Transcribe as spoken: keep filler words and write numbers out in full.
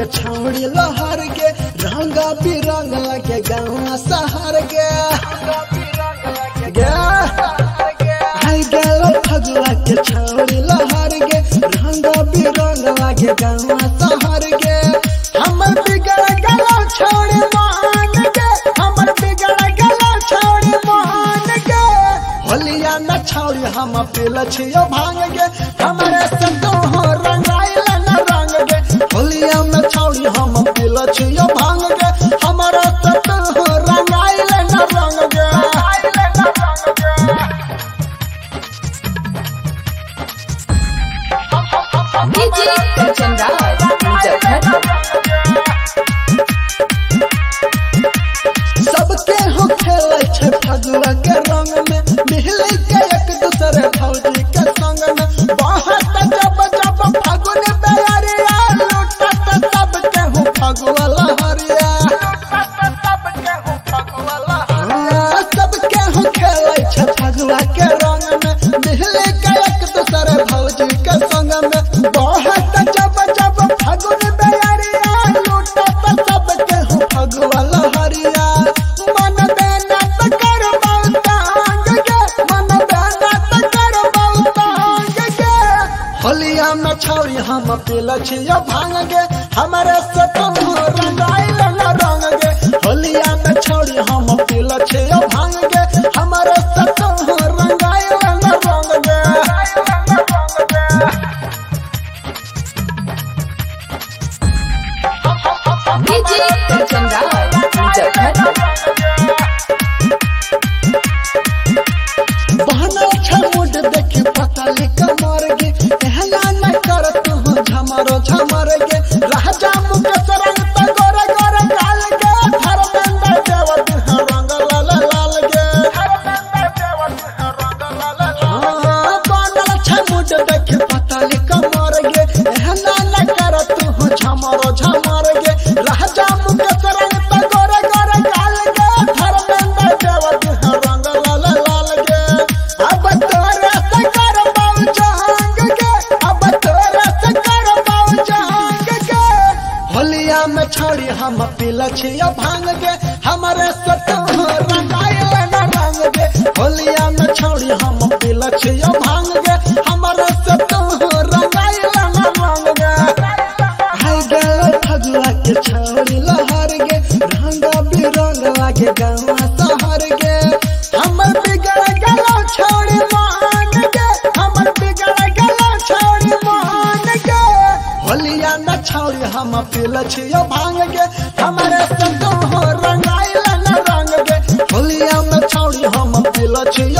छौड़ी लहर के रंगा बिरंग के गाँव शहर के हाय गेलो फगुआ के छौड़ी लहर के रंगा बिरंग के गाँव शहर के हमर बिगड़ गलो छौड़ी मान के हमर बिगड़ गलो छौड़ी मान के होलिया न छौड़ी हम पील छियो भांग के हमारे संतो हो रंगाइल न रंग के होलिया में छौड़ी हम पील छियो भांग के हमारा संतो हो रंगाइल न रंग के डीजे कंचन राज सबके हो खेले छे फगुआ के रंग में मिल के एक दूसरे भौजी के संग में बहुत जब जब फगुन बेरिया लूटत सबके हो फगुआ लहरिया सबके हो खेले छे फगुआ के रंग में मिल के एक दूसरे भौजी के संग में बहुत जब जब फगुन बेरिया लूटत सबके हो फगुआ लहरिया होलिया में छौड़ी हम पील छियो भांग गे हमारे से तुम रंगाइल न रंग गे होलिया में छौड़ी हम पील छियो भांग गे हमारे से तुम रंगाइल न रंग गे डीजे कंचन राज बहना छमुड देखी पतली कमर गे कहला न कर तू झमरो झमर गे राजा मुकेश रंग त गोरे गोरे गाल गे धर्मेंद्र देव तुह रंग लाल लाल गे बनल छमुड देखी पतली कमर गे कहला न कर तू झमरो झमर गे राजा मुकेश रंग त गोरे गोरे गाल गे धर्मेंद्र देव तुह रंग लाल लाल गे अब तोरे से कर बाऊ जहांग के अब तोरे से कर बाऊ जहांग के होलिया में छौड़ी हम पील छियो भांग के हमारे से तुम रंगाइल न रंग के होलिया में छौड़ी हम पील छियो भांग के हमारे से तुम रंगाइल न रंग के हाय गेलो फगुआ के छौड़ी लहर गे रंगा बिरंग के गाँव शहर के हमर बिगड़ गलो छौड़ी मान के हमर बिगड़ गलो छौड़ी मान के होलिया न छौड़ी हम पील छियो भांग के हमारे संतो हो रंगाइल न रंग के होलिया में छौड़ी हम पील छियो